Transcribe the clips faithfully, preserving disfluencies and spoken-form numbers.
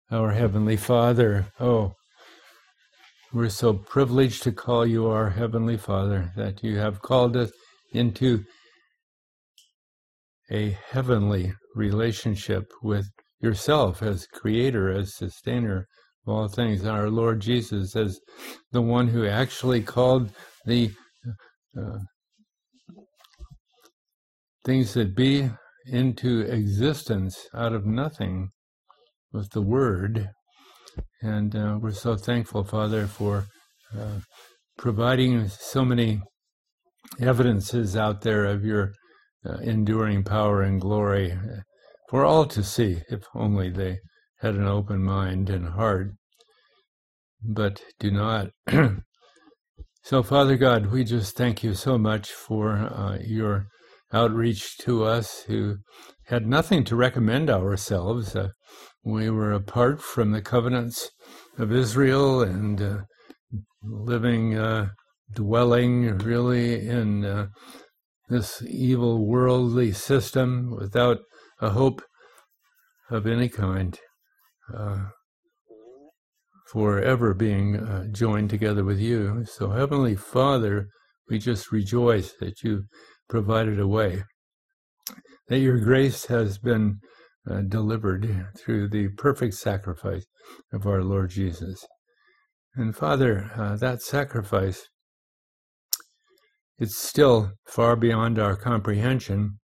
Our Heavenly Father. Oh, we're so privileged to call you our Heavenly Father, that you have called us into a heavenly relationship with yourself as creator, as sustainer of all things. Our Lord Jesus as the one who actually called the uh, things that be into existence out of nothing with the Word. And uh, we're so thankful, Father, for uh, providing so many evidences out there of your uh, enduring power and glory uh, for all to see, if only they had an open mind and heart, but do not. So, Father God, we just thank you so much for uh, your outreach to us who had nothing to recommend ourselves. Uh, we were apart from the covenants of Israel and uh, living, uh, dwelling really in uh, this evil worldly system without a hope of any kind uh, for ever being uh, joined together with you. So, Heavenly Father, we just rejoice that you provided a way, that your grace has been uh, delivered through the perfect sacrifice of our Lord Jesus. And Father, uh, that sacrifice, it's still far beyond our comprehension,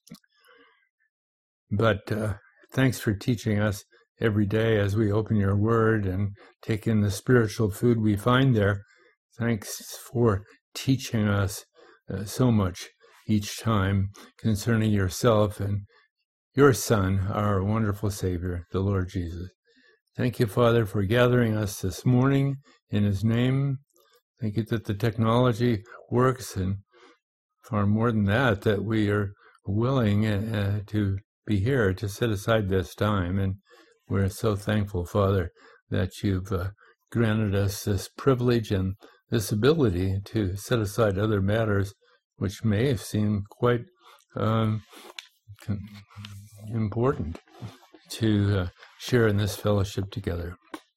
but uh, thanks for teaching us every day as we open your word and take in the spiritual food we find there. Thanks for teaching us uh, so much each time concerning yourself and your Son, our wonderful Savior, the Lord Jesus. Thank you, Father, for gathering us this morning in his name. Thank you that the technology works, and far more than that, that we are willing uh, to be here to set aside this time. And we're so thankful, Father, that you've uh, granted us this privilege and this ability to set aside other matters which may seem quite um, important to uh, share in this fellowship together.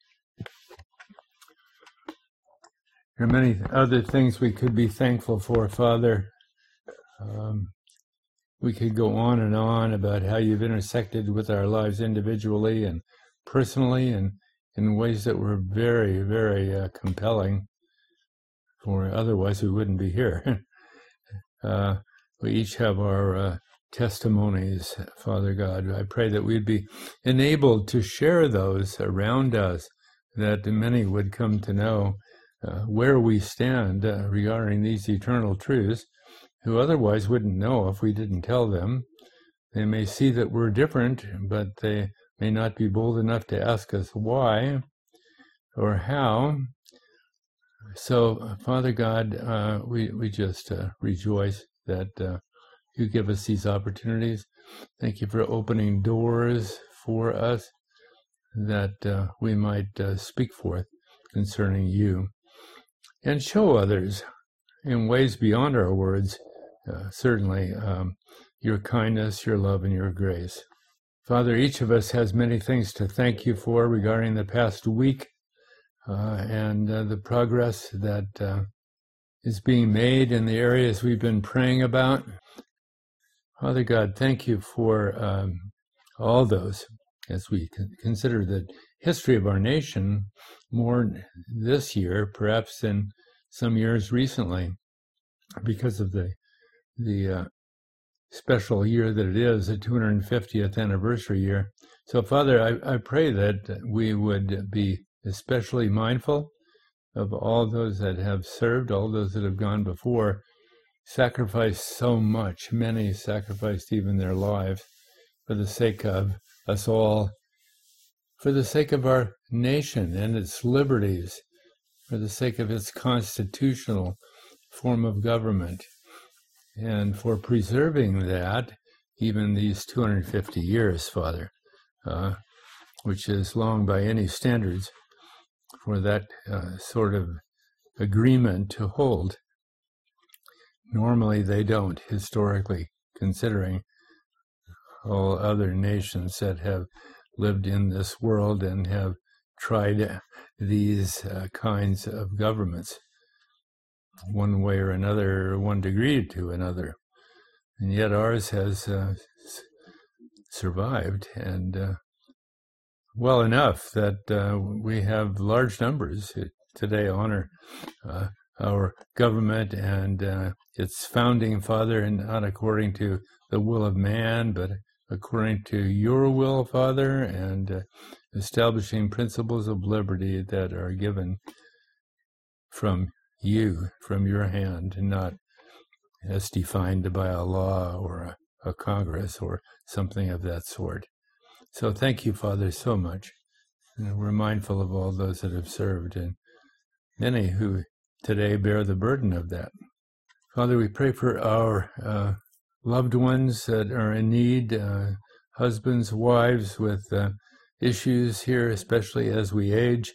There are many other things we could be thankful for, Father. Um, we could go on and on about how you've intersected with our lives individually and personally, and in ways that were very, very uh, compelling, for otherwise we wouldn't be here. uh, we each have our uh, testimonies, Father God. I pray that we'd be enabled to share those around us, that many would come to know uh, where we stand uh, regarding these eternal truths, who otherwise wouldn't know if we didn't tell them. They may see that we're different, but they may not be bold enough to ask us why or how. So, Father God, uh, we, we just uh, rejoice that uh, you give us these opportunities. Thank you for opening doors for us that uh, we might uh, speak forth concerning you and show others in ways beyond our words, uh, certainly, um, your kindness, your love, and your grace. Father, each of us has many things to thank you for regarding the past week uh, and uh, the progress that uh, is being made in the areas we've been praying about. Father God, thank you for um, all those, as we consider the history of our nation more this year, perhaps than some years recently, because of the the uh, special year that it is, the two hundred fiftieth anniversary year. So, Father, I, I pray that we would be especially mindful of all those that have served, all those that have gone before, sacrificed so much. Many sacrificed even their lives for the sake of us all, for the sake of our nation and its liberties, for the sake of its constitutional form of government, and for preserving that even these two hundred fifty years, Father, uh, which is long by any standards for that uh, sort of agreement to hold. Normally they don't, historically, considering all other nations that have lived in this world and have tried these uh, kinds of governments, one way or another, one degree to another. And yet ours has uh, s- survived, and uh, well enough that uh, we have large numbers who today honor uh, our government and uh, its founding father, and not according to the will of man, but according to your will, Father, and uh, establishing principles of liberty that are given from you, from your hand, not as defined by a law or a, a Congress or something of that sort. So thank you, Father, so much. And we're mindful of all those that have served and many who today bear the burden of that. Father, we pray for our uh, loved ones that are in need, uh, husbands, wives with uh, issues here, especially as we age.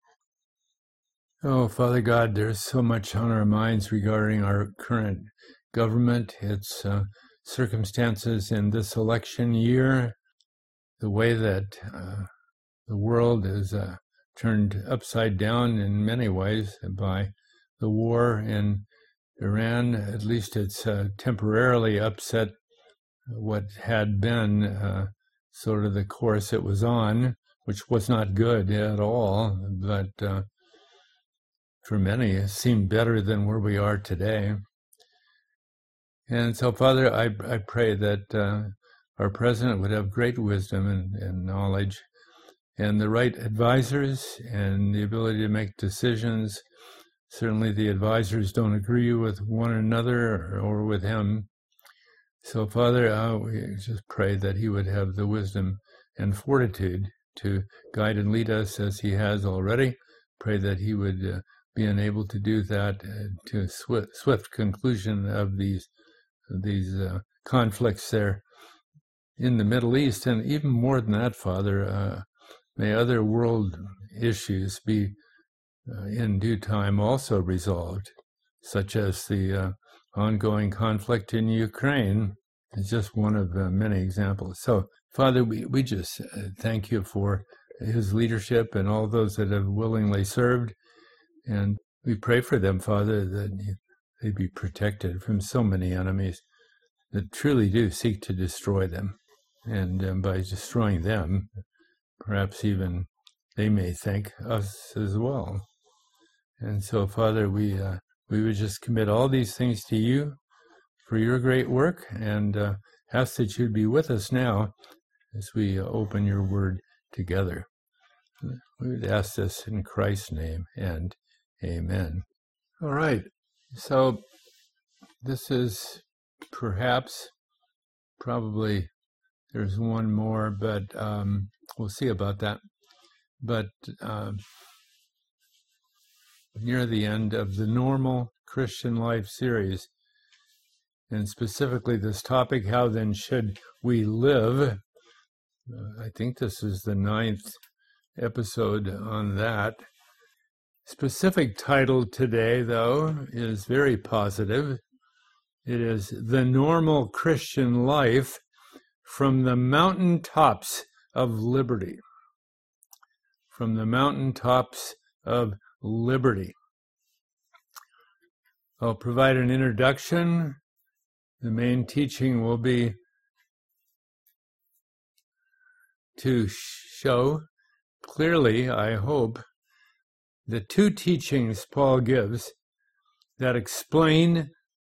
Oh, Father God, there's so much on our minds regarding our current government, its uh, circumstances in this election year, the way that uh, the world is uh, turned upside down in many ways by the war in Iran. At least it's uh, temporarily upset what had been uh, sort of the course it was on, which was not good at all, but uh, for many it seemed better than where we are today. And so, Father, I, I pray that uh, our president would have great wisdom and, and knowledge and the right advisors and the ability to make decisions. Certainly the advisors don't agree with one another or, or with him. So, Father, uh, we just pray that he would have the wisdom and fortitude to guide and lead us as he has already. Pray that he would uh, be unable to do that uh, to a swift, swift conclusion of these these uh, conflicts there in the Middle East. And even more than that, Father, uh, may other world issues be uh, in due time also resolved, such as the uh, ongoing conflict in Ukraine is just one of uh, many examples. So, Father, we, we just uh, thank you for his leadership and all those that have willingly served. And we pray for them, Father, that they be protected from so many enemies that truly do seek to destroy them. And um, by destroying them, perhaps even they may thank us as well. And so, Father, we uh, we would just commit all these things to you for your great work, and uh, ask that you'd be with us now as we open your word together. We would ask this in Christ's name, and amen. All right, so this is perhaps, probably, there's one more, but um, we'll see about that. But um, near the end of the Normal Christian Life series, and specifically this topic, how then should we live? Uh, I think this is the ninth episode on that. Specific title today, though, is very positive. It is The Normal Christian Life from the Mountaintops of Liberty. From the Mountaintops of Liberty. I'll provide an introduction. The main teaching will be to show clearly, I hope, the two teachings Paul gives that explain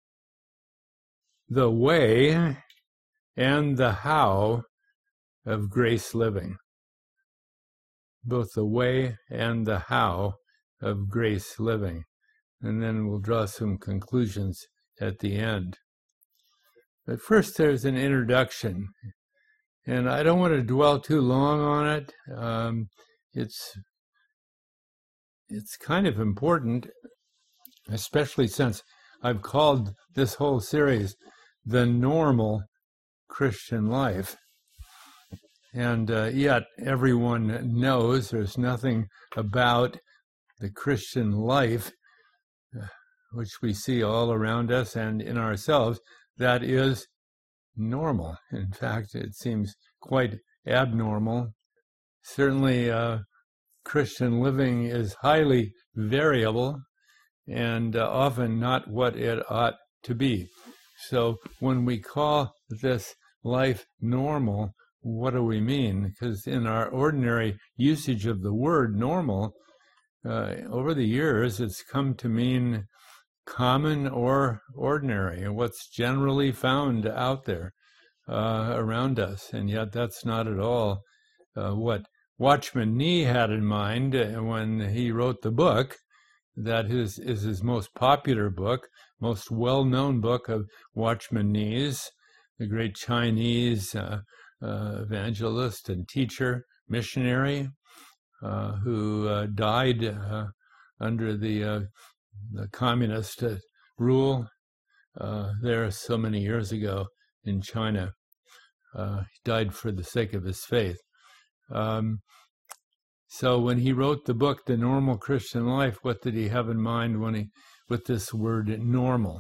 the way and the how of grace living. Both the way and the how of grace living. And then we'll draw some conclusions at the end. But first there's an introduction. And I don't want to dwell too long on it. Um, it's it's kind of important, especially since I've called this whole series The Normal Christian Life. And uh, yet everyone knows there's nothing about the Christian life, uh, which we see all around us and in ourselves, that is normal. In fact, it seems quite abnormal certainly uh, Christian living is highly variable and uh, often not what it ought to be. So when we call this life normal, what do we mean? Because in our ordinary usage of the word normal, uh, over the years, it's come to mean common or ordinary, and what's generally found out there uh, around us. And yet that's not at all uh, what Watchman Nee had in mind when he wrote the book. That is, is his most popular book, most well-known book of Watchman Nee's, the great Chinese uh, uh, evangelist and teacher, missionary, uh, who uh, died uh, under the, uh, the communist uh, rule uh, there so many years ago in China. Uh, he died for the sake of his faith. Um, So when he wrote the book, The Normal Christian Life, what did he have in mind when he, with this word normal?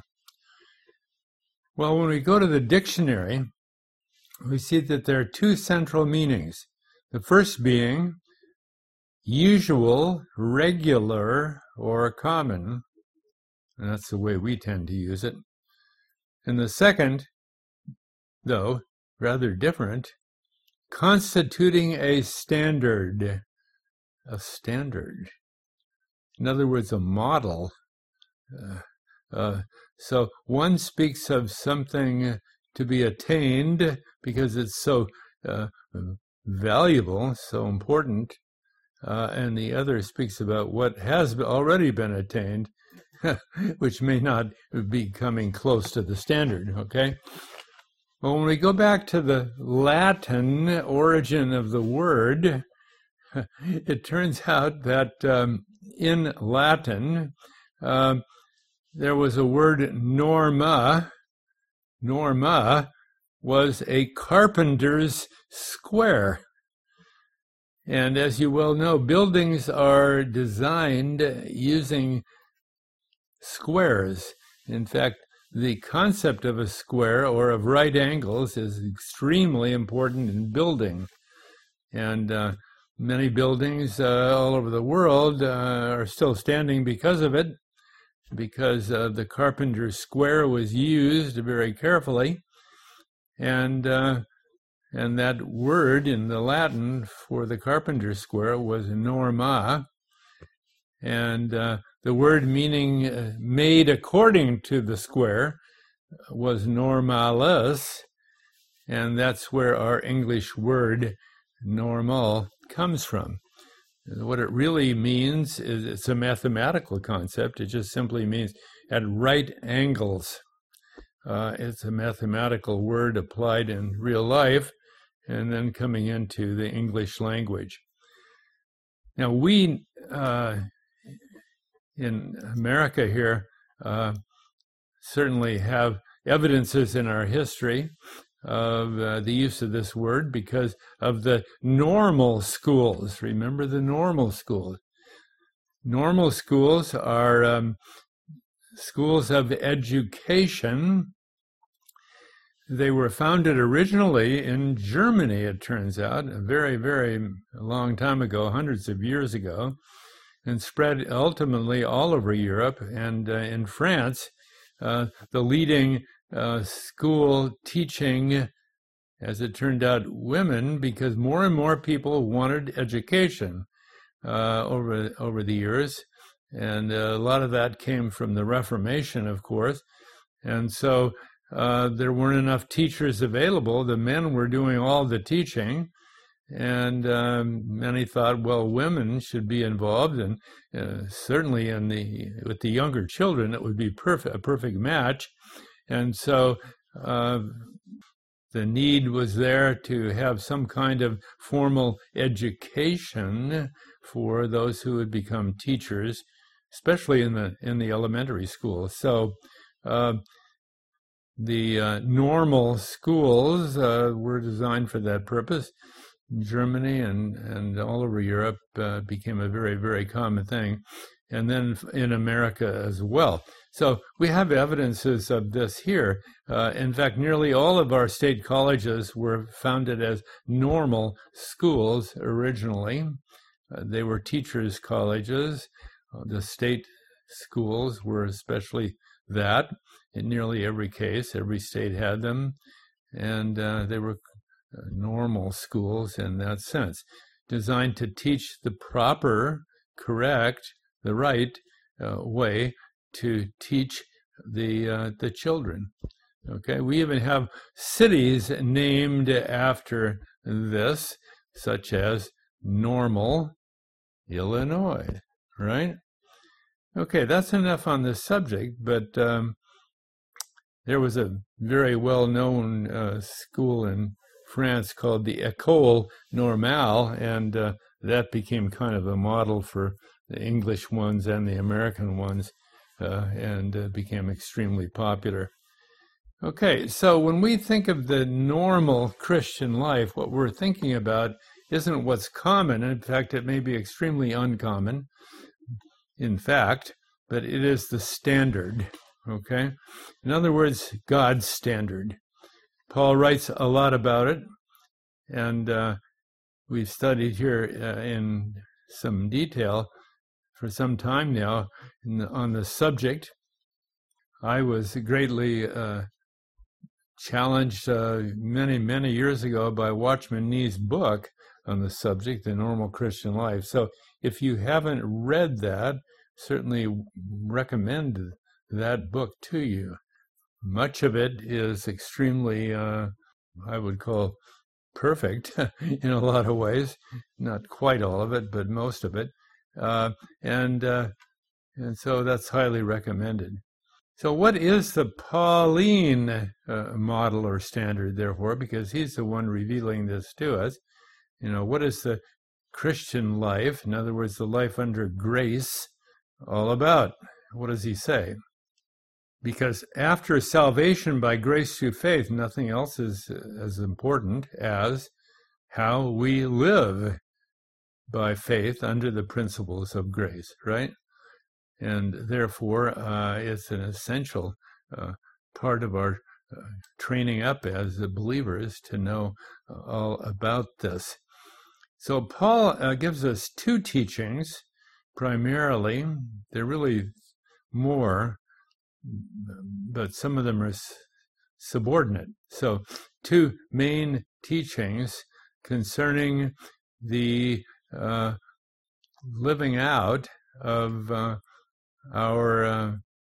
Well, when we go to the dictionary, we see that there are two central meanings. The first being usual, regular, or common, and that's the way we tend to use it. And the second, though rather different, constituting a standard. A standard. In other words, a model. Uh, uh, so one speaks of something to be attained because it's so uh, valuable, so important, uh, and the other speaks about what has already been attained, which may not be coming close to the standard, okay? Well, when we go back to the Latin origin of the word, it turns out that um, in Latin, uh, there was a word norma. Norma was a carpenter's square. And as you well know, buildings are designed using squares. In fact, the concept of a square or of right angles is extremely important in building. And uh, Many buildings uh, all over the world uh, are still standing because of it, because uh, the carpenter's square was used very carefully, and uh, and that word in the Latin for the carpenter's square was norma, and uh, the word meaning uh, made according to the square was normalis, and that's where our English word normal comes from. What it really means is it's a mathematical concept. It just simply means at right angles. Uh, it's a mathematical word applied in real life and then coming into the English language. Now we, uh, in America here, uh, certainly have evidences in our history of uh, the use of this word because of the normal schools. Remember the normal schools. Normal schools are um, schools of education. They were founded originally in Germany, it turns out, a very, very long time ago, hundreds of years ago, and spread ultimately all over Europe. And uh, in France, uh, the leading Uh, school teaching, as it turned out, women, because more and more people wanted education uh, over over the years, and uh, a lot of that came from the Reformation, of course, and so uh, there weren't enough teachers available. The men were doing all the teaching, and um, many thought, well, women should be involved, and uh, certainly in the with the younger children, it would be perfect a perfect match. And so uh, the need was there to have some kind of formal education for those who would become teachers, especially in the in the elementary school. So uh, the uh, normal schools uh, were designed for that purpose. Germany and, and all over Europe uh, became a very, very common thing. and then in America as well. So we have evidences of this here. Uh, in fact, nearly all of our state colleges were founded as normal schools originally. Uh, they were teachers' colleges. Uh, the state schools were especially that. In nearly every case, every state had them. And uh, they were uh, normal schools in that sense, designed to teach the proper, correct, the right uh, way to teach the uh, the children. Okay, we even have cities named after this, such as Normal, Illinois, right? Okay, that's enough on this subject, but um, there was a very well-known uh, school in France called the École Normale, and uh, that became kind of a model for the English ones and the American ones, uh, and uh, became extremely popular. Okay, so when we think of the normal Christian life, what we're thinking about isn't what's common. In fact, it may be extremely uncommon, in fact, but it is the standard, okay? In other words, God's standard. Paul writes a lot about it, and uh, we've studied here uh, in some detail for some time now in the, on the subject. I was greatly uh, challenged uh, many, many years ago by Watchman Nee's book on the subject, The Normal Christian Life. So if you haven't read that, certainly recommend that book to you. Much of it is extremely, uh, I would call, perfect in a lot of ways. Not quite all of it, but most of it. Uh, and uh, and so that's highly recommended. So what is the Pauline uh, model or standard, therefore? Because he's the one revealing this to us. You know, what is the Christian life, in other words, the life under grace, all about? What does he say? Because after salvation by grace through faith, nothing else is as important as how we live by faith under the principles of grace, right? And therefore, uh, it's an essential uh, part of our uh, training up as believers to know all about this. So Paul uh, gives us two teachings, primarily. They're really more, but some of them are subordinate. So two main teachings concerning the uh, living out of uh, our uh,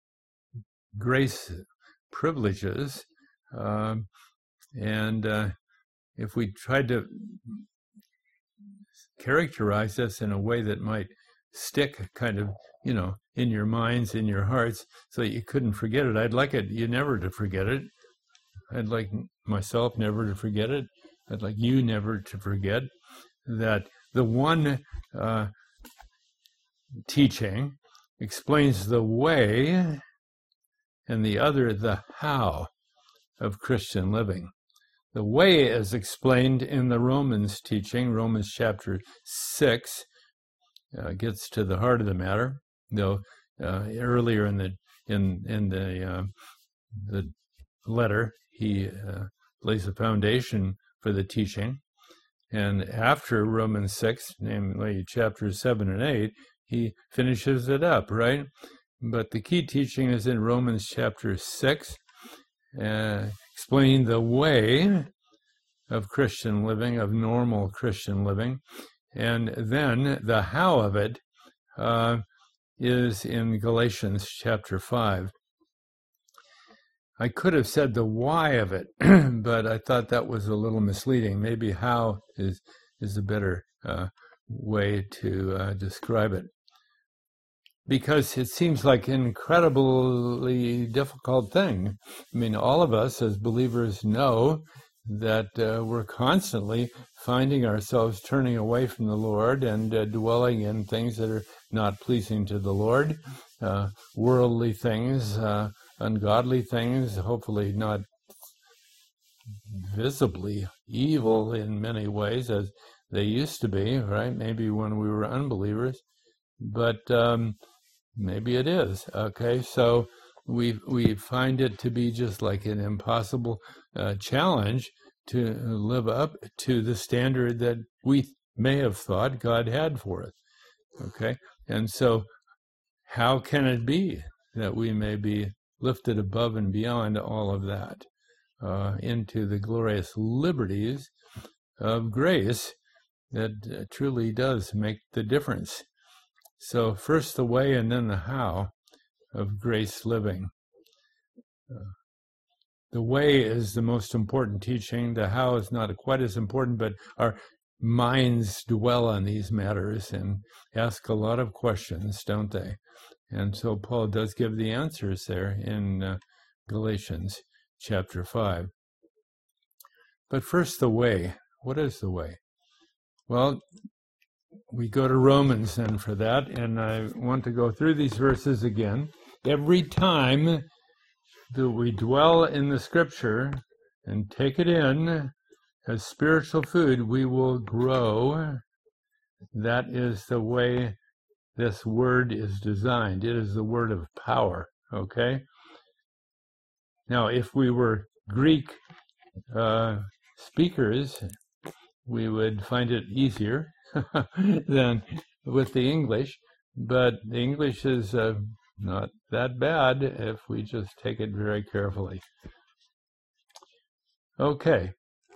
grace privileges. Um, and uh, if we tried to characterize this in a way that might stick kind of, you know, in your minds, in your hearts, so that you couldn't forget it. I'd like it, you never to forget it. I'd like myself never to forget it. I'd like you never to forget that the one uh, teaching explains the way and the other the how of Christian living. The way is explained in the Romans teaching. Romans chapter six uh, gets to the heart of the matter, though uh, earlier in the in in the uh, the letter he uh, lays a foundation for the teaching, and after Romans six, namely chapters seven and eight, he finishes it up, right? But the key teaching is in Romans chapter six, uh, explaining the way of Christian living, of normal Christian living, and then the how of it uh, is in Galatians chapter five. I could have said the why of it, but I thought that was a little misleading. Maybe how is is a better uh, way to uh, describe it. Because it seems like an incredibly difficult thing. I mean, all of us as believers know that uh, we're constantly finding ourselves turning away from the Lord and uh, dwelling in things that are not pleasing to the Lord, uh, worldly things, uh, ungodly things, hopefully not visibly evil in many ways as they used to be, right? Maybe when we were unbelievers. But um, maybe it is. Okay, so we we find it to be just like an impossible uh, challenge to live up to the standard that we may have thought God had for us. Okay, and so how can it be that we may be lifted above and beyond all of that uh, into the glorious liberties of grace that uh, truly does make the difference? So first the way and then the how of grace living. Uh, the way is the most important teaching. The how is not quite as important, but our minds dwell on these matters and ask a lot of questions, don't they? And so Paul does give the answers there in uh, Galatians chapter five. But first, the way. What is the way? Well, we go to Romans then for that, and I want to go through these verses again. Every time that we dwell in the Scripture and take it in as spiritual food, we will grow. That is the way this word is designed. It is the word of power, okay? Now, if we were Greek uh, speakers, we would find it easier than with the English, but the English is uh, not that bad if we just take it very carefully. Okay.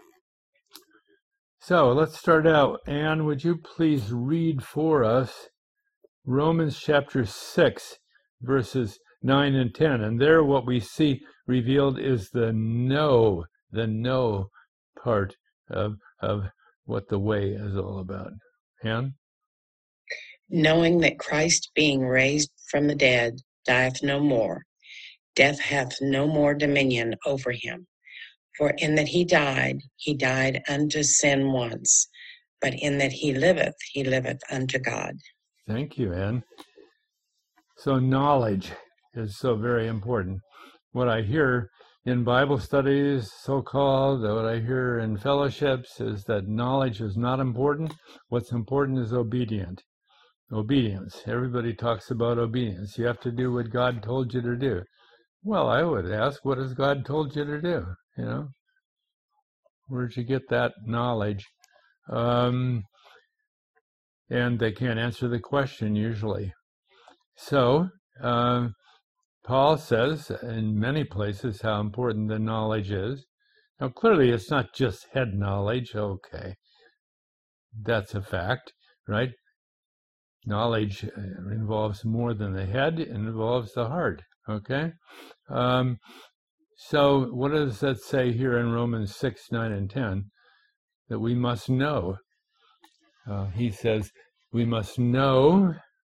So let's start out. Anne, would you please read for us Romans chapter six, verses nine and ten. And there what we see revealed is the know, the know part of, of what the way is all about. Anne? Knowing that Christ being raised from the dead dieth no more, death hath no more dominion over him. For in that he died, he died unto sin once, but in that he liveth, he liveth unto God. Thank you, Anne. So knowledge is so very important. What I hear in Bible studies, so-called, what I hear in fellowships is that knowledge is not important. What's important is obedient. Obedience. Everybody talks about obedience. You have to do what God told you to do. Well, I would ask, what has God told you to do? You know, where'd you get that knowledge? Um, and they can't answer the question usually. So, uh, Paul says in many places how important the knowledge is. Now, clearly, it's not just head knowledge. Okay, that's a fact, right? Knowledge involves more than the head, it involves the heart, okay? Um, so what does that say here in Romans six, nine, and ten? That we must know. Uh, he says we must know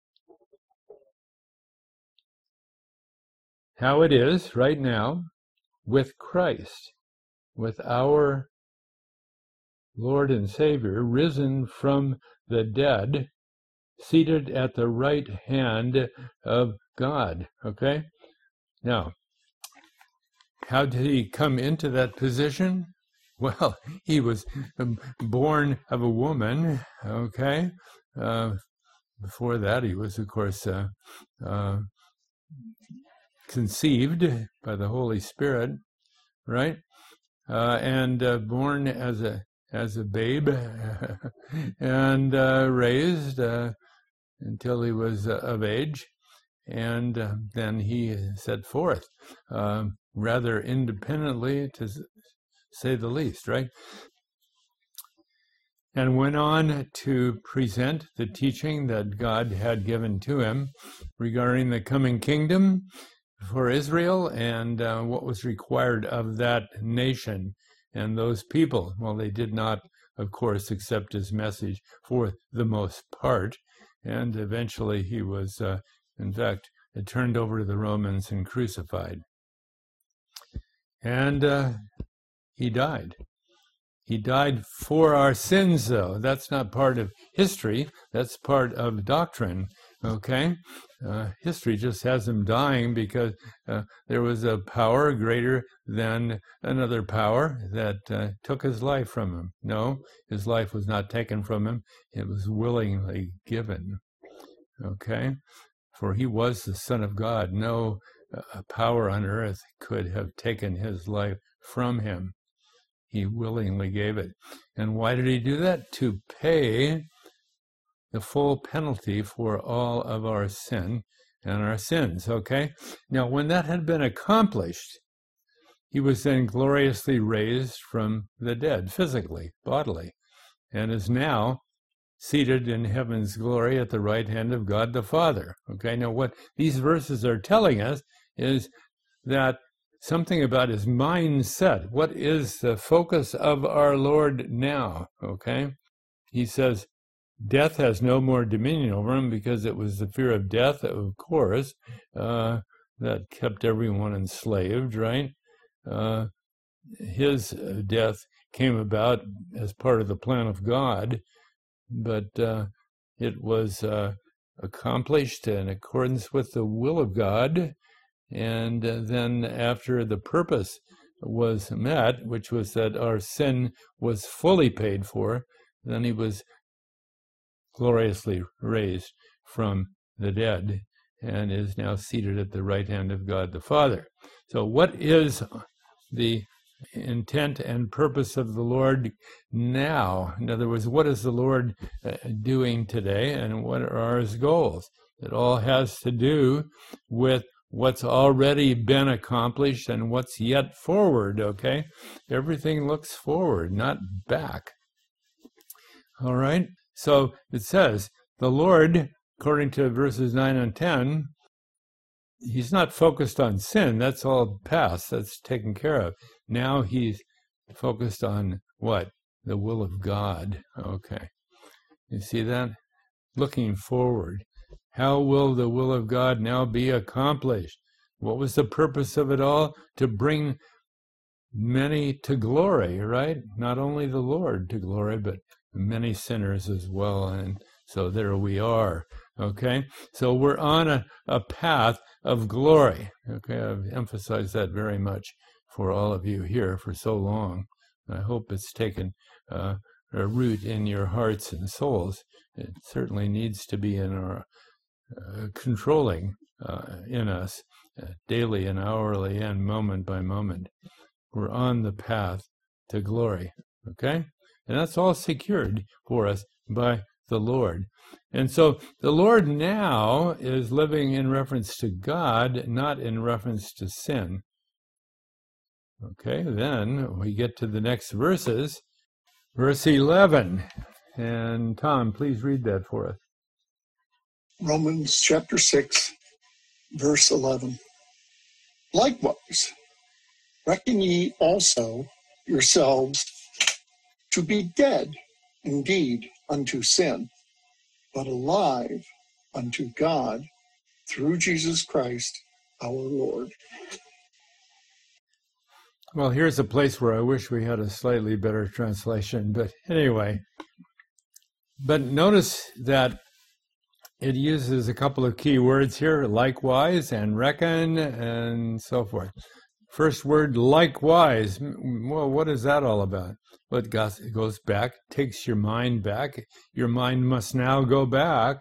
how it is right now with Christ, with our Lord and Savior, risen from the dead, seated at the right hand of God, okay? Now, how did he come into that position? Well, he was born of a woman, okay? Uh, before that, he was, of course, uh, uh, conceived by the Holy Spirit, right? Uh, and uh, born as a as a babe and uh, raised uh, until he was uh, of age, and uh, then he set forth uh, rather independently, to say the least, right? And went on to present the teaching that God had given to him regarding the coming kingdom for Israel and uh, what was required of that nation and those people. Well, they did not, of course, accept his message for the most part, and eventually he was, uh, in fact, turned over to the Romans and crucified. And uh, he died. He died for our sins, though. That's not part of history. That's part of doctrine, okay? Uh, history just has him dying because uh, there was a power greater than another power that uh, took his life from him. No, his life was not taken from him. It was willingly given, okay? for he was the Son of God. No uh, power on earth could have taken his life from him. He willingly gave it. And why did he do that? To pay the full penalty for all of our sin and our sins, okay? Now, when that had been accomplished, he was then gloriously raised from the dead, physically, bodily, and is now seated in heaven's glory at the right hand of God the Father. Okay, now what these verses are telling us is that something about his mindset. What is the focus of our Lord now? Okay, he says, death has no more dominion over him, because it was the fear of death, of course, uh, that kept everyone enslaved, right? Uh, his death came about as part of the plan of God, but uh, it was uh, accomplished in accordance with the will of God. And uh, then after the purpose was met, which was that our sin was fully paid for, then he was gloriously raised from the dead and is now seated at the right hand of God the Father. So what is the intent and purpose of the Lord now? In other words, what is the Lord uh, doing today, and what are his goals? It all has to do with what's already been accomplished and what's yet forward, okay? Everything looks forward, not back. All right? So it says, the Lord, according to verses nine and ten, he's not focused on sin. That's all past. That's taken care of. Now he's focused on what? The will of God. Okay. You see that? Looking forward. How will the will of God now be accomplished? What was the purpose of it all? To bring many to glory, right? Not only the Lord to glory, but many sinners as well. And so there we are. Okay? So we're on a, a path of glory. Okay? I've emphasized that very much for all of you here for so long. I hope it's taken uh, a root in your hearts and souls. It certainly needs to be in our uh, controlling uh, in us uh, daily and hourly and moment by moment. We're on the path to glory. Okay? And that's all secured for us by the Lord. And so the Lord now is living in reference to God, not in reference to sin. Okay, then we get to the next verses. Verse eleven. And Tom, please read that for us. Romans chapter six, verse eleven. Likewise, reckon ye also yourselves to be dead indeed unto sin, but alive unto God through Jesus Christ our Lord. Well, here's a place where I wish we had a slightly better translation, but anyway. But notice that it uses a couple of key words here, likewise and reckon and so forth. First word, likewise. Well, what is that all about? Well, it goes back, takes your mind back. Your mind must now go back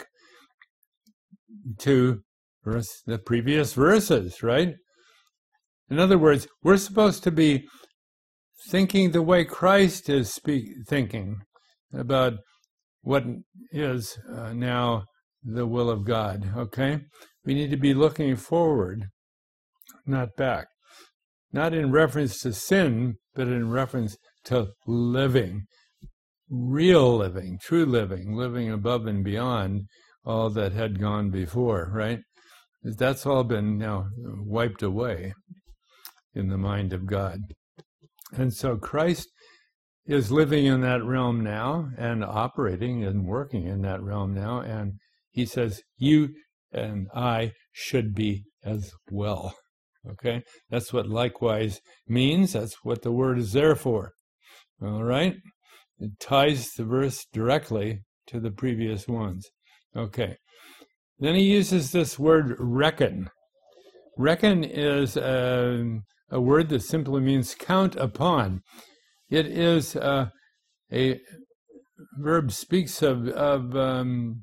to verse, the previous verses, right? In other words, we're supposed to be thinking the way Christ is speak, thinking about what is uh, now the will of God, okay? We need to be looking forward, not back. Not in reference to sin, but in reference to living, real living, true living, living above and beyond all that had gone before, right? That's all been now wiped away in the mind of God. And so Christ is living in that realm now and operating and working in that realm now. And he says, you and I should be as well. Okay? That's what likewise means. That's what the word is there for. All right? It ties the verse directly to the previous ones. Okay. Then he uses this word reckon. Reckon is a, a word that simply means count upon. It is uh, a verb speaks of, of um,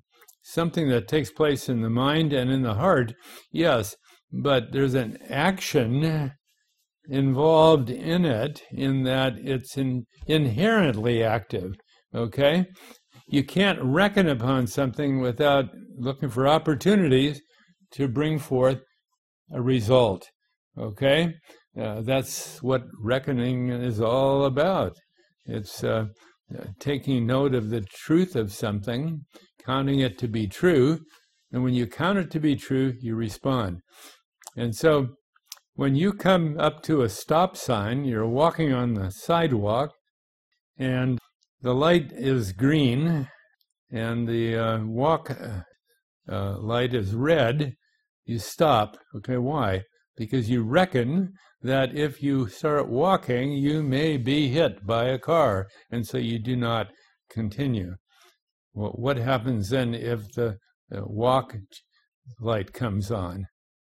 something that takes place in the mind and in the heart, yes, but there's an action involved in it, in that it's in, inherently active, okay? You can't reckon upon something without looking for opportunities to bring forth a result, okay? Uh, that's what reckoning is all about. It's uh, taking note of the truth of something, counting it to be true, and when you count it to be true, you respond. And so when you come up to a stop sign, you're walking on the sidewalk, and the light is green, and the uh, walk uh, light is red, you stop. Okay, why? Because you reckon that if you start walking, you may be hit by a car, and so you do not continue. Well, what happens then if the, the walk light comes on?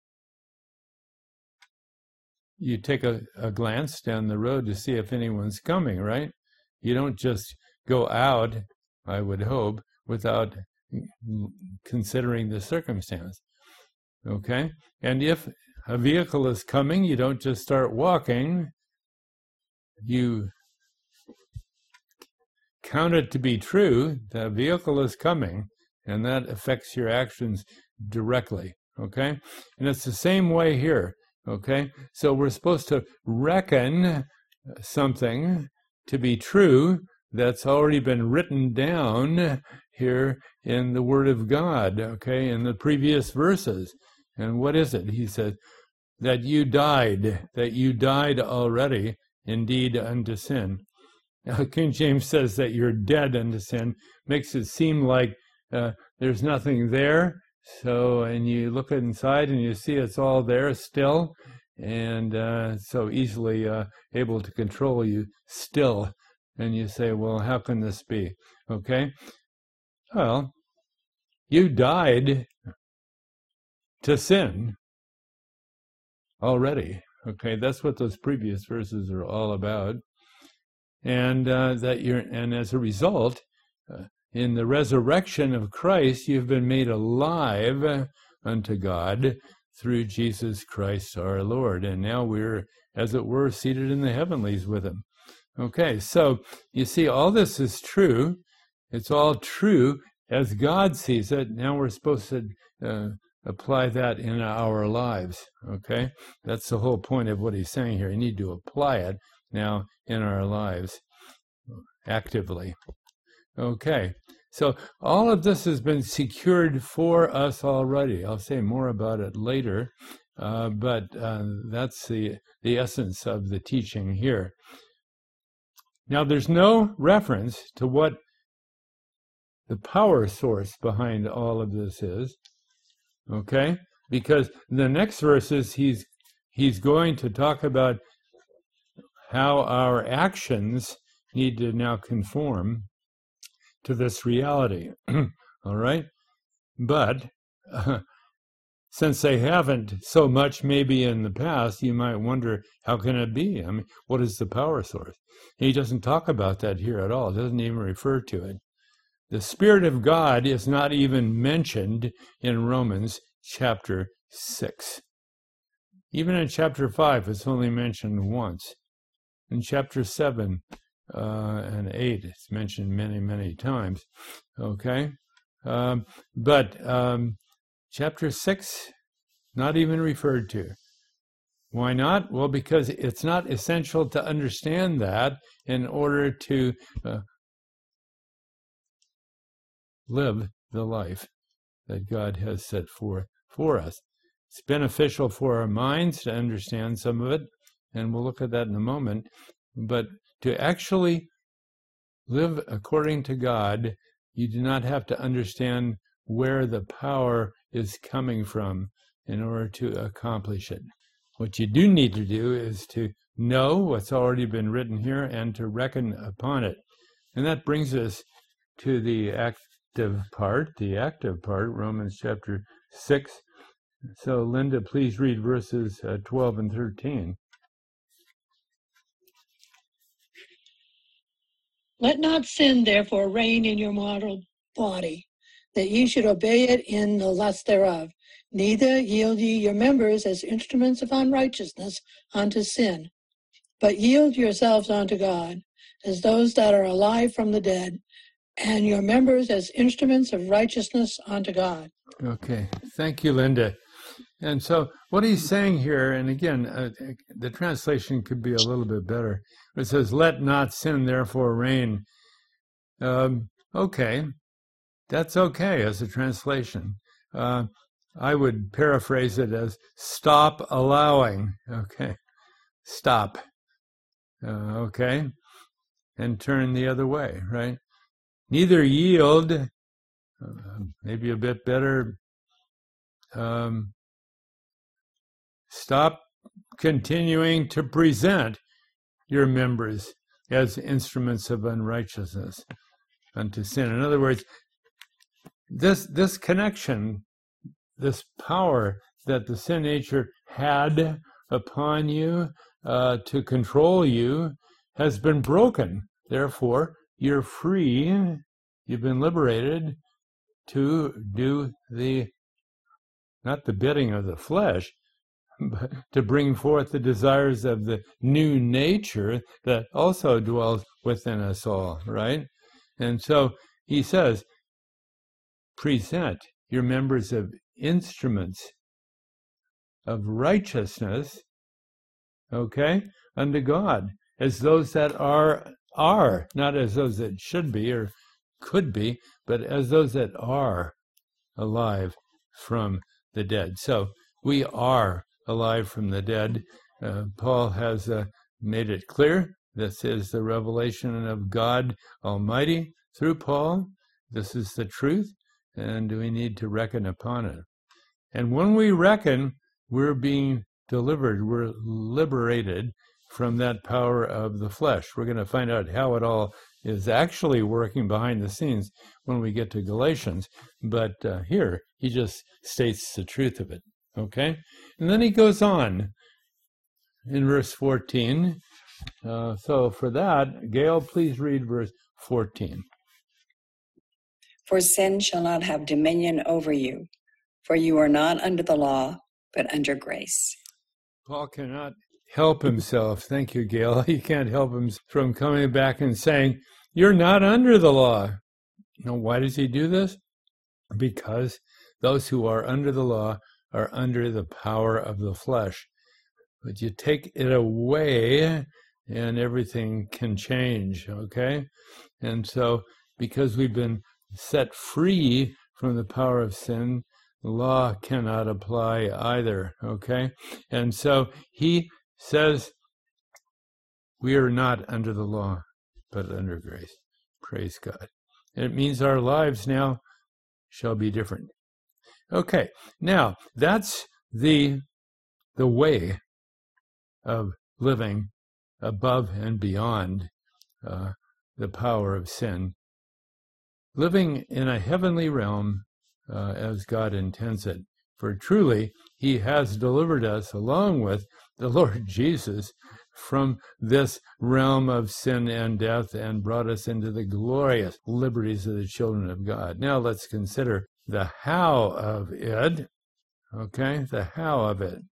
You take a, a glance down the road to see if anyone's coming, right? You don't just go out, I would hope, without considering the circumstance. Okay? And if a vehicle is coming, you don't just start walking. You count it to be true, the vehicle is coming, and that affects your actions directly. Okay? And it's the same way here. Okay? So we're supposed to reckon something to be true that's already been written down here in the Word of God, okay, in the previous verses. And what is it? He said, that you died, that you died already, indeed, unto sin. Now, King James says that you're dead unto sin, makes it seem like uh, there's nothing there. So, and you look inside and you see it's all there still, and uh, so easily uh, able to control you still. And you say, well, how can this be? Okay? Well, you died to sin already. Okay, that's what those previous verses are all about. And uh, that you're, and as a result, uh, in the resurrection of Christ, you've been made alive unto God through Jesus Christ our Lord. And now we're, as it were, seated in the heavenlies with him. Okay, so you see, all this is true. It's all true as God sees it. Now we're supposed to uh, apply that in our lives. Okay, that's the whole point of what he's saying here. You need to apply it now in our lives actively. Okay, so all of this has been secured for us already. I'll say more about it later, uh, but uh, that's the, the essence of the teaching here. Now, there's no reference to what the power source behind all of this is, okay? Because the next verses, he's he's going to talk about how our actions need to now conform to this reality, all right? But uh, since they haven't so much maybe in the past, you might wonder, how can it be? I mean, what is the power source? He doesn't talk about that here at all. Doesn't even refer to it. The Spirit of God is not even mentioned in Romans chapter six. Even in chapter five, it's only mentioned once. In chapter seven uh, and eight, it's mentioned many, many times. Okay? Um, but um, chapter six, not even referred to. Why not? Well, because it's not essential to understand that in order to uh, live the life that God has set forth for us. It's beneficial for our minds to understand some of it, and we'll look at that in a moment. But to actually live according to God, you do not have to understand where the power is coming from in order to accomplish it. What you do need to do is to know what's already been written here and to reckon upon it. And that brings us to the active part, the active part, Romans chapter six. So, Linda, please read verses uh, twelve and thirteen. Let not sin, therefore, reign in your mortal body, that ye should obey it in the lust thereof. Neither yield ye your members as instruments of unrighteousness unto sin, but yield yourselves unto God, as those that are alive from the dead, and your members as instruments of righteousness unto God. Okay, thank you, Linda. And so what he's saying here, and again, uh, the translation could be a little bit better. It says, let not sin therefore reign. Um, okay, that's okay as a translation. Uh, I would paraphrase it as stop allowing. Okay, stop. Uh, okay, and turn the other way, right? Neither yield, uh, maybe a bit better, um, stop continuing to present your members as instruments of unrighteousness unto sin. In other words, this this connection, this power that the sin nature had upon you uh, to control you has been broken. Therefore, you're free, you've been liberated to do the, not the bidding of the flesh, but to bring forth the desires of the new nature that also dwells within us all, right? And so he says, present your members of instruments of righteousness, okay, unto God, as those that are, are, not as those that should be or could be, but as those that are alive from the dead. So we are alive from the dead. Uh, Paul has uh, made it clear. This is the revelation of God Almighty through Paul. This is the truth, and we need to reckon upon it. And when we reckon, we're being delivered, we're liberated from that power of the flesh. We're going to find out how it all is actually working behind the scenes when we get to Galatians. But uh, here, he just states the truth of it. Okay? And then he goes on in verse fourteen. Uh, so for that, Gail, please read verse fourteen. For sin shall not have dominion over you, for you are not under the law, but under grace. Paul cannot help himself. Thank you, Gail. He can't help him from coming back and saying, you're not under the law. You know, why does he do this? Because those who are under the law are under the power of the flesh. But you take it away and everything can change, okay? And so because we've been set free from the power of sin, the law cannot apply either, okay? And so he says we are not under the law, but under grace. Praise God. And it means our lives now shall be different. Okay, now that's the the way of living above and beyond uh, the power of sin. Living in a heavenly realm uh, as God intends it. For truly, he has delivered us, along with the Lord Jesus, from this realm of sin and death and brought us into the glorious liberties of the children of God. Now let's consider the how of it. Okay, the how of it.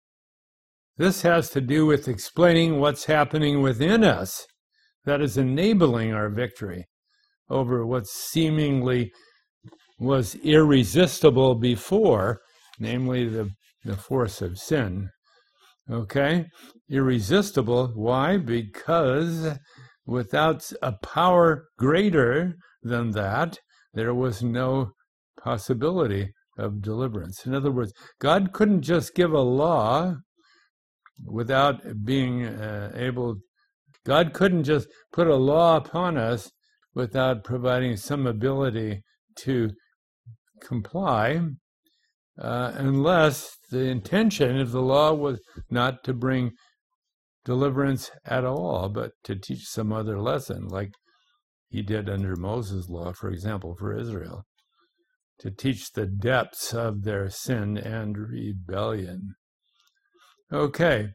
This has to do with explaining what's happening within us that is enabling our victory over what seemingly was irresistible before, namely the, the force of sin. Okay? Irresistible. Why? Because without a power greater than that, there was no possibility of deliverance. In other words, God couldn't just give a law without being uh, able, God couldn't just put a law upon us without providing some ability to comply, uh, unless the intention of the law was not to bring deliverance at all, but to teach some other lesson, like he did under Moses' law, for example, for Israel, to teach the depths of their sin and rebellion. Okay,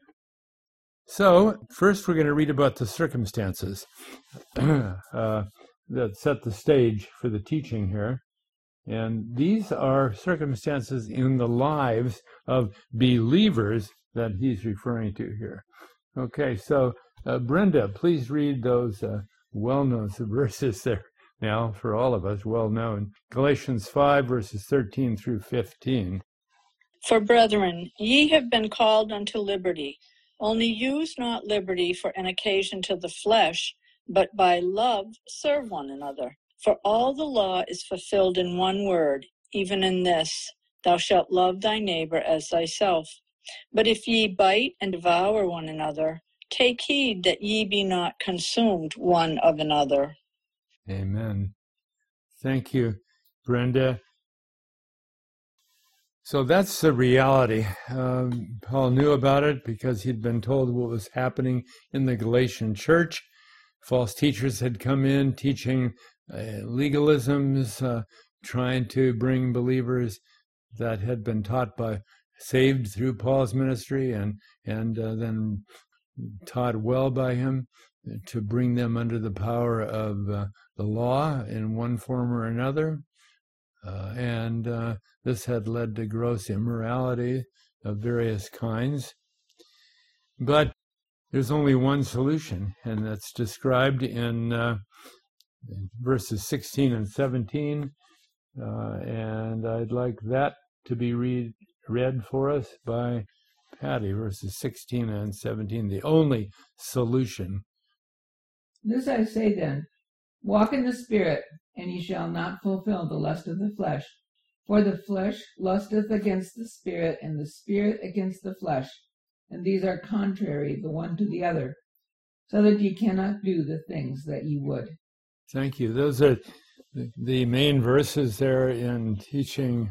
so first we're going to read about the circumstances uh, that set the stage for the teaching here. And these are circumstances in the lives of believers that he's referring to here. Okay, so uh, Brenda, please read those uh, well-known verses there now for all of us, well-known. Galatians five, verses thirteen through fifteen. For brethren, ye have been called unto liberty. Only use not liberty for an occasion to the flesh, but by love serve one another. For all the law is fulfilled in one word, even in this, thou shalt love thy neighbor as thyself. But if ye bite and devour one another, take heed that ye be not consumed one of another. Amen. Thank you, Brenda. So that's the reality. Um, Paul knew about it because he'd been told what was happening in the Galatian church. False teachers had come in teaching uh, legalisms, uh, trying to bring believers that had been taught by, saved through Paul's ministry and, and uh, then taught well by him, to bring them under the power of uh, the law in one form or another. Uh, and uh, this had led to gross immorality of various kinds. But there's only one solution, and that's described in uh, verses sixteen and seventeen. Uh, and I'd like that to be read, read for us by Patty, verses sixteen and seventeen, the only solution. This I say then, walk in the Spirit, and ye shall not fulfill the lust of the flesh. For the flesh lusteth against the Spirit, and the Spirit against the flesh. And these are contrary the one to the other, so that ye cannot do the things that ye would. Thank you. Those are the main verses there in teaching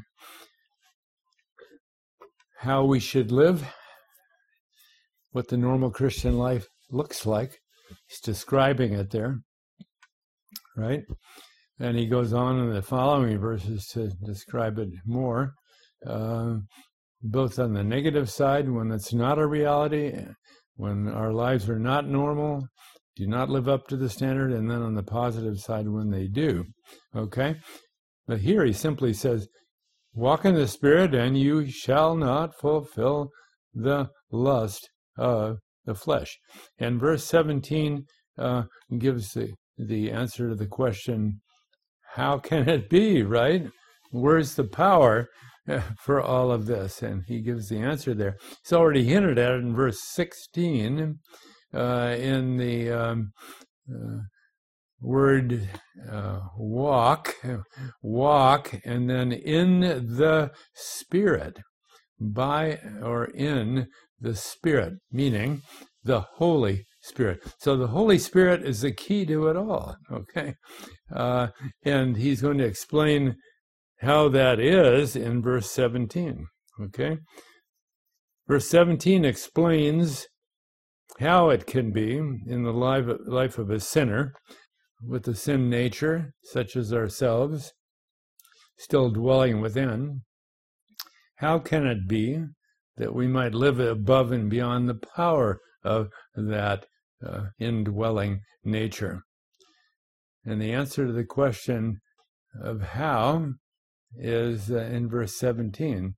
how we should live, what the normal Christian life looks like. He's describing it there, right? And he goes on in the following verses to describe it more, uh, both on the negative side, when it's not a reality, when our lives are not normal, do not live up to the standard, and then on the positive side when they do, okay? But here he simply says, walk in the Spirit, and you shall not fulfill the lust of the flesh. And verse seventeen uh, gives the, the answer to the question, how can it be, right? Where's the power for all of this? And he gives the answer there. He's already hinted at it in verse sixteen, uh, in the um, uh, word uh, walk, walk, and then in the Spirit, by or in the Spirit, meaning the Holy Spirit. So the Holy Spirit is the key to it all, okay? Uh, and he's going to explain how that is in verse seventeen, okay? Verse seventeen explains how it can be in the life, life of a sinner with the sin nature, such as ourselves, still dwelling within. How can it be that we might live above and beyond the power of that uh, indwelling nature? And the answer to the question of how is uh, in verse seventeen.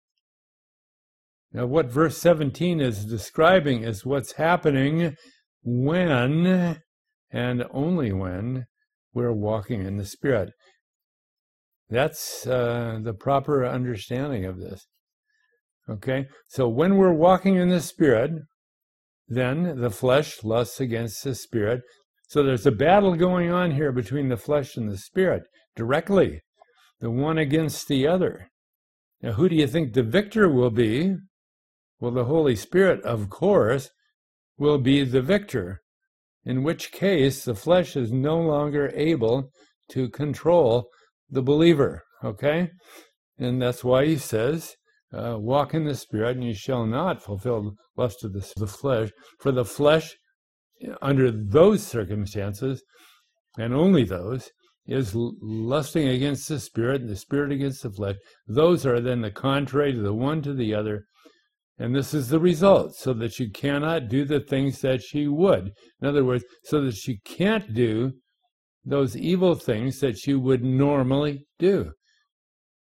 Now, what verse seventeen is describing is what's happening when, and only when, we're walking in the Spirit. That's uh, the proper understanding of this. Okay? So when we're walking in the Spirit, then the flesh lusts against the Spirit. So there's a battle going on here between the flesh and the Spirit, directly, the one against the other. Now, who do you think the victor will be? Well, the Holy Spirit, of course, will be the victor, in which case the flesh is no longer able to control the believer, okay? And that's why he says, uh, walk in the Spirit, and you shall not fulfill the lust of the, the flesh. For the flesh, under those circumstances, and only those, is lusting against the Spirit, and the Spirit against the flesh. Those are then the contrary to the one to the other. And this is the result, so that you cannot do the things that she would. In other words, so that you can't do those evil things that you would normally do.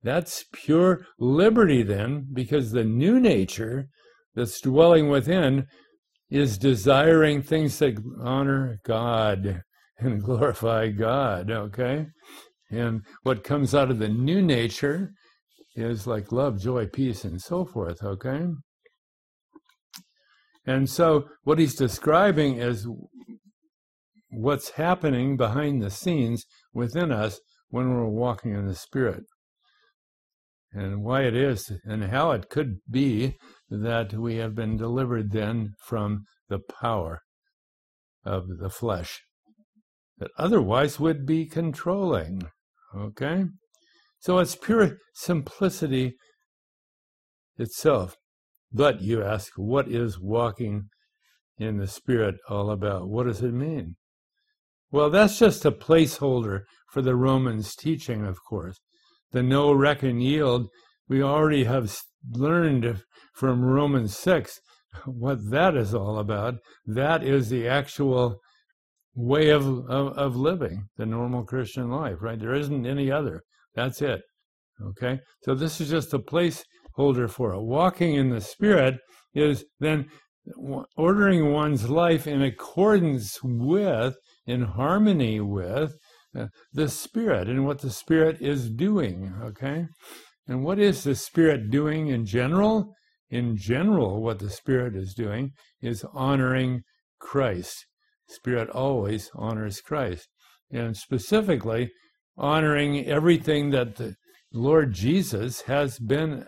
That's pure liberty then, because the new nature that's dwelling within is desiring things that honor God and glorify God, okay? And what comes out of the new nature is like love, joy, peace, and so forth, okay? And so what he's describing is what's happening behind the scenes within us when we're walking in the Spirit. And why it is and how it could be that we have been delivered then from the power of the flesh that otherwise would be controlling. Okay? So it's pure simplicity itself. But you ask, what is walking in the Spirit all about? What does it mean? Well, that's just a placeholder for the Romans teaching, of course. The know, reckon, yield, we already have learned from Romans six what that is all about. That is the actual way of, of, of living the normal Christian life, right? There isn't any other. That's it. Okay? So this is just a placeholder for it. Walking in the Spirit is then ordering one's life in accordance with, in harmony with, uh, the Spirit and what the Spirit is doing, okay? And what is the Spirit doing in general? In general, what the Spirit is doing is honoring Christ. Spirit always honors Christ. And specifically, honoring everything that the Lord Jesus has been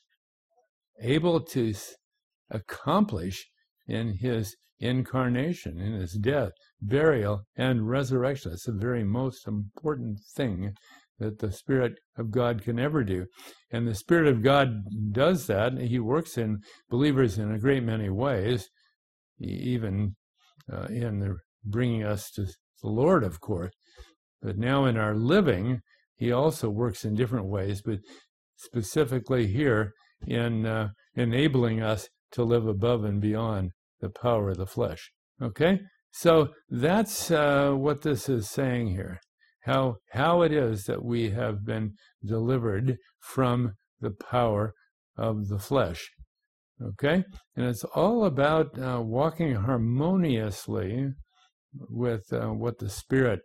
able to accomplish in his incarnation, in his death, burial, and resurrection. That's the very most important thing that the Spirit of God can ever do. And the Spirit of God does that. He works in believers in a great many ways, even uh, in the bringing us to the Lord, of course. But now in our living, he also works in different ways, but specifically here in uh, enabling us to live above and beyond the power of the flesh. Okay? So that's uh, what this is saying here. How how it is that we have been delivered from the power of the flesh. Okay? And it's all about uh, walking harmoniously with uh, what the Spirit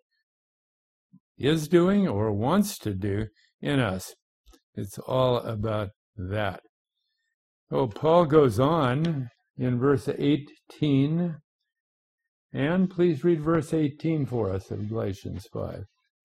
is doing or wants to do in us. It's all about that. Oh, Paul goes on in verse eighteen, and please read verse eighteen for us of Galatians five.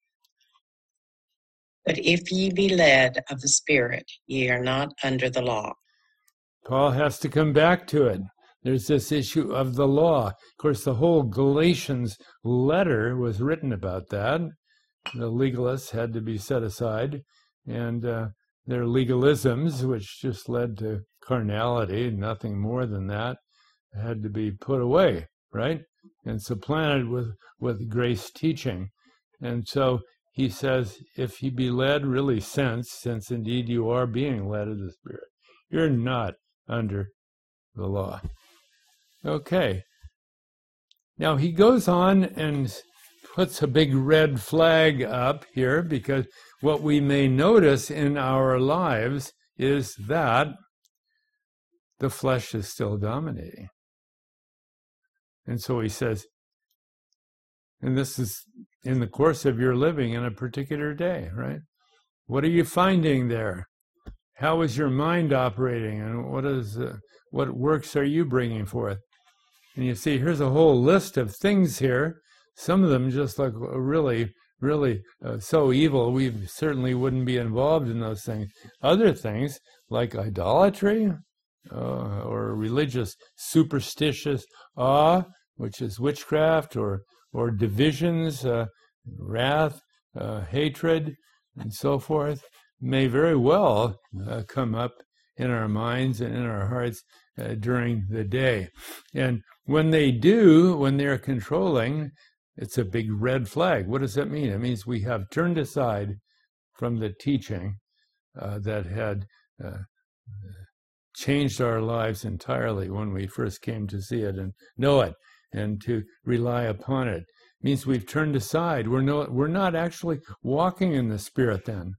But if ye be led of the Spirit, ye are not under the law. Paul has to come back to it. There's this issue of the law. Of course, the whole Galatians letter was written about that. The legalists had to be set aside, and uh, their legalisms, which just led to carnality, nothing more than that, had to be put away, right? And supplanted with, with grace teaching. And so he says, if ye be led, really since, since indeed you are being led of the Spirit, you're not under the law. Okay. Now he goes on and puts a big red flag up here, because what we may notice in our lives is that the flesh is still dominating. And so he says, and this is in the course of your living in a particular day, right? What are you finding there? How is your mind operating, and what is uh, what works are you bringing forth? And you see, here's a whole list of things here. Some of them just look really, really uh, so evil, we certainly wouldn't be involved in those things. Other things, like idolatry, uh, or religious superstitious awe, which is witchcraft, or or divisions, uh, wrath, uh, hatred, and so forth, may very well uh, come up in our minds and in our hearts uh, during the day. And when they do, when they're controlling, it's a big red flag. What does that mean? It means we have turned aside from the teaching uh, that had uh, changed our lives entirely when we first came to see it and know it and to rely upon it. It means we've turned aside. We're no, we're not actually walking in the Spirit then.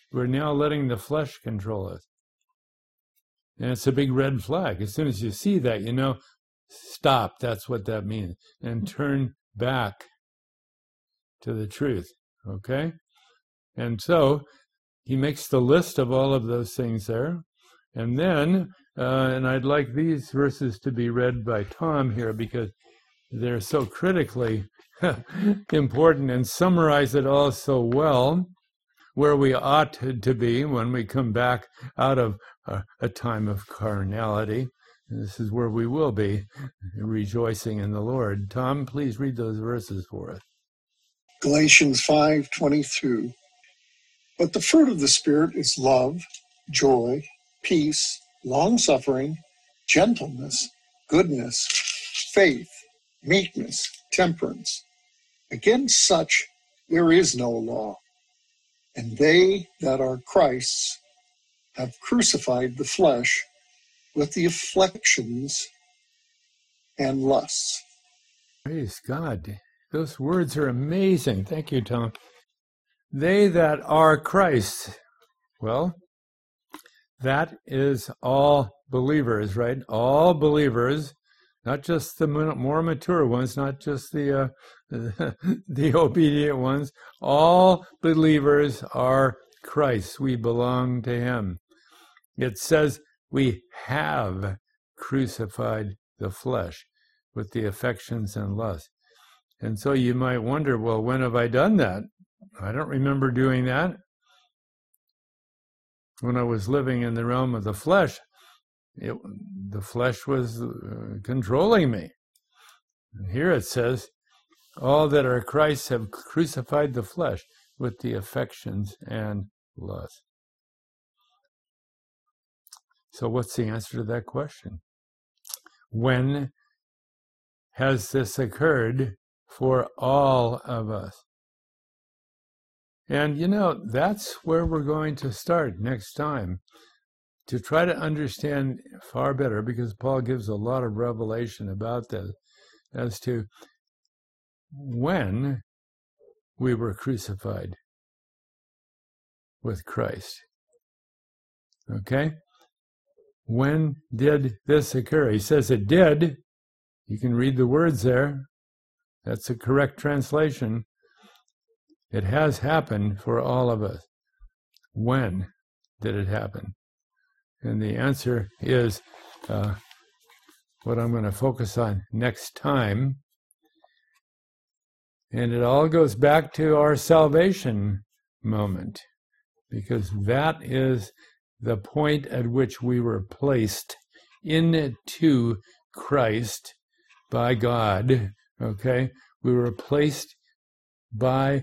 we're now letting the flesh control us. And it's a big red flag. As soon as you see that, you know, stop, that's what that means. And turn back to the truth, okay? And so he makes the list of all of those things there. And then, uh, and I'd like these verses to be read by Tom here because they're so critically important and summarize it all so well, where we ought to be when we come back out of a, a time of carnality. And this is where we will be, rejoicing in the Lord. Tom, please read those verses for us. Galatians five twenty-two. But the fruit of the Spirit is love, joy, peace, long-suffering, gentleness, goodness, faith, meekness, temperance. Against such there is no law. And they that are Christ's have crucified the flesh with the afflictions and lusts. Praise God. Those words are amazing. Thank you, Tom. They that are Christ. Well, that is all believers, right? All believers, not just the more mature ones, not just the uh, the obedient ones. All believers are Christ. We belong to him. It says we have crucified the flesh with the affections and lusts. And so you might wonder, well, when have I done that? I don't remember doing that. When I was living in the realm of the flesh, it, the flesh was uh, controlling me. And here it says, all that are Christ have crucified the flesh with the affections and lusts. So what's the answer to that question? When has this occurred for all of us? And, you know, that's where we're going to start next time, to try to understand far better, because Paul gives a lot of revelation about this, as to when we were crucified with Christ. Okay? When did this occur? He says it did. You can read the words there. That's a correct translation. It has happened for all of us. When did it happen? And the answer is uh, what I'm going to focus on next time. And it all goes back to our salvation moment, because that is the point at which we were placed into Christ by God. Okay? We were placed by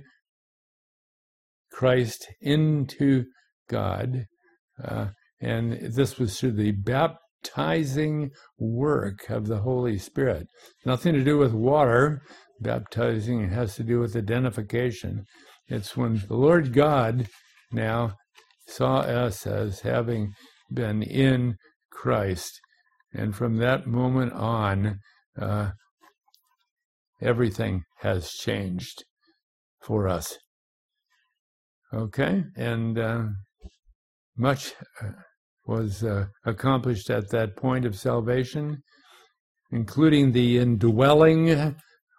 Christ into God. Uh, and this was through the baptizing work of the Holy Spirit. Nothing to do with water. Baptizing has to do with identification. It's when the Lord God now saw us as having been in Christ. And from that moment on, uh, everything has changed for us. Okay? And uh, much was uh, accomplished at that point of salvation, including the indwelling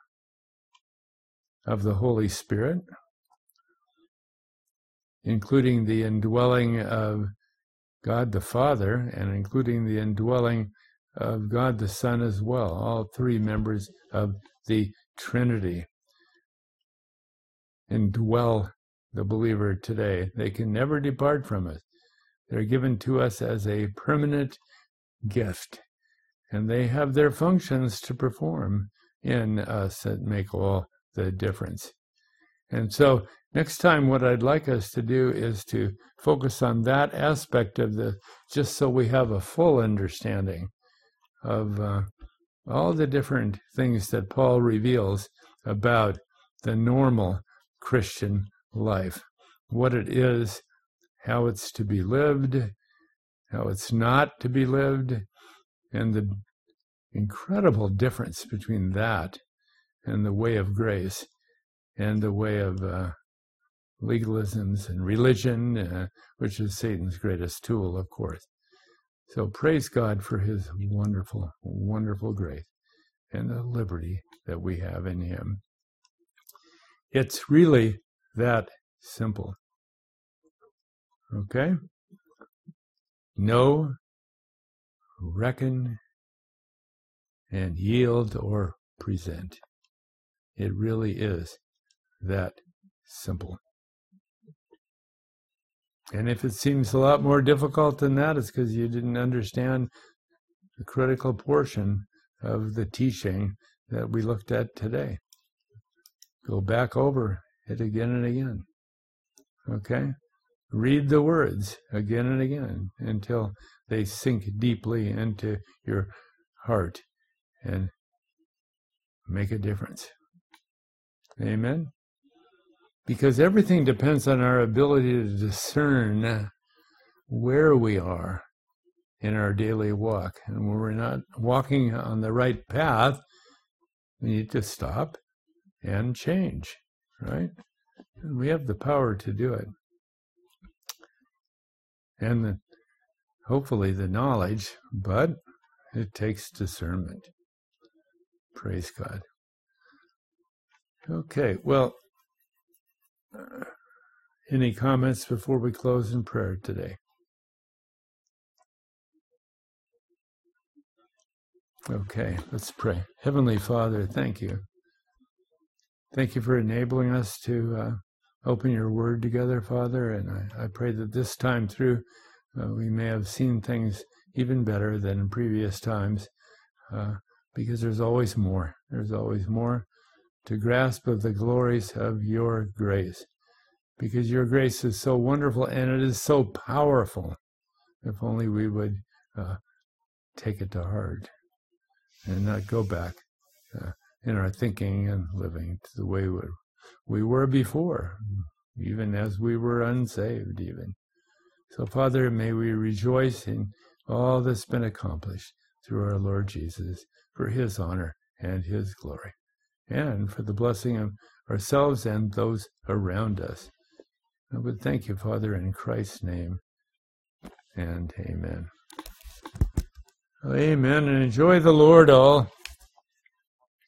of the Holy Spirit, including the indwelling of God the Father, and including the indwelling of God the Son as well, all three members of the Trinity indwell the believer today. They can never depart from us. They're given to us as a permanent gift, and they have their functions to perform in us that make all the difference. And so next time what I'd like us to do is to focus on that aspect of the, just so we have a full understanding of uh, all the different things that Paul reveals about the normal Christian life, what it is, how it's to be lived, how it's not to be lived, and the incredible difference between that and the way of grace and the way of uh, legalisms and religion, uh, which is Satan's greatest tool, of course. So praise God for his wonderful, wonderful grace and the liberty that we have in him. It's really that simple. Okay? Know, reckon, and yield or present. It really is that simple. And if it seems a lot more difficult than that, it's because you didn't understand the critical portion of the teaching that we looked at today. Go back over it again and again. Okay? Read the words again and again until they sink deeply into your heart and make a difference. Amen? Because everything depends on our ability to discern where we are in our daily walk. And when we're not walking on the right path, we need to stop and change, right? And we have the power to do it. And the, hopefully the knowledge, but it takes discernment. Praise God. Okay, well, uh, any comments before we close in prayer today? Okay, let's pray. Heavenly Father, thank you. Thank you for enabling us to uh, open your word together, Father, and I, I pray that this time through uh, we may have seen things even better than in previous times, uh, because there's always more. There's always more to grasp of the glories of your grace, because your grace is so wonderful and it is so powerful. If only we would uh, take it to heart and not go back uh, in our thinking and living to the way we, we were before, even as we were unsaved even. So, Father, may we rejoice in all that's been accomplished through our Lord Jesus for his honor and his glory, and for the blessing of ourselves and those around us. I would thank you, Father, in Christ's name, and amen. Amen, and enjoy the Lord all.